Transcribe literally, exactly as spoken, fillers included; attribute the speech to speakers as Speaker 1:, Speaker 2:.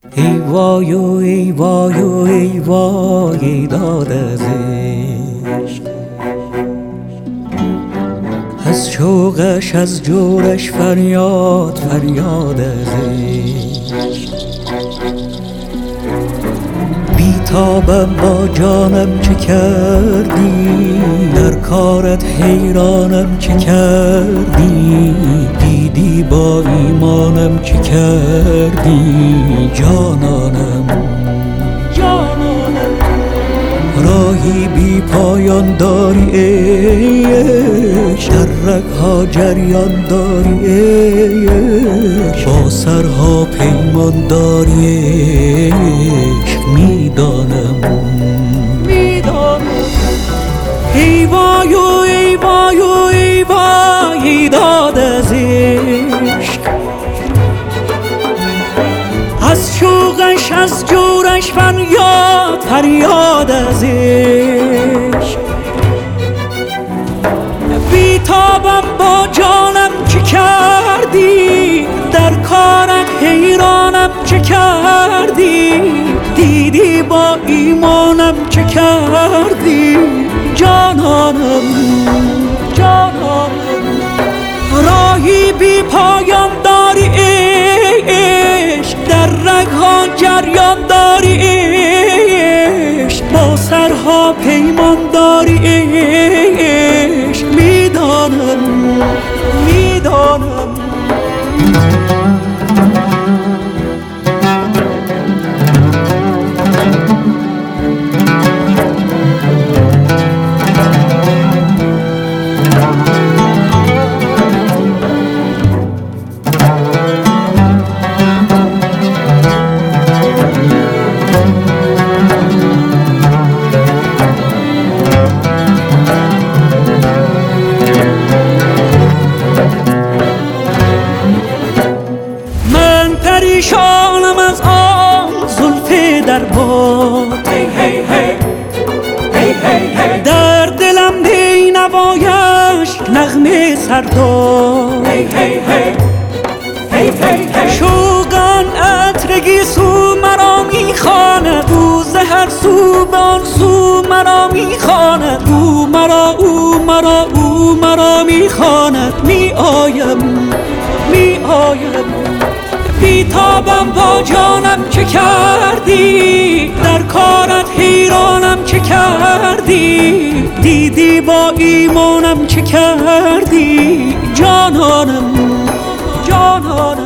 Speaker 1: ای وای و ای وای و ای وای داد از عشق، از شوقش از جورش فریاد فریاد از عشق. بیتابم با جانم چه کردی، در کارت حیرانم چه کردی، دیدی با ایمانم چه کردی جانانم جانانم. راهی بی پایان داری عشق، در رگ‌ها جریان داری عشق، با سرها پیمان داری عشق. میدانم میدانم ای وای و ای وای و ای وای داد از عشق، از شوقش از جورش فریاد فریاد از عشق. بیتابم با جانم چه کردی، در کارت حیرانم چه کردی، دیدی با ایمانم چه کردی جانانم جانانم. راهی بی پایان داری عشق، در رگ‌ها جریان داری عشق، با سرها پیمان داری عشق. میدانم میدانم پریشانم از آن زلف در باد، در دلم بی نوایش نغمه سرداد. شوقان عطرگی سو مرا میخواند، او زهر سو بان سو مرا میخواند، او مرا او مرا او مرا میخواند. می آیم می آیم بیتابم با جانم چه کردی، در کارت حیرانم چه کردی، دیدی با ایمانم چه کردی جانانم جانانم.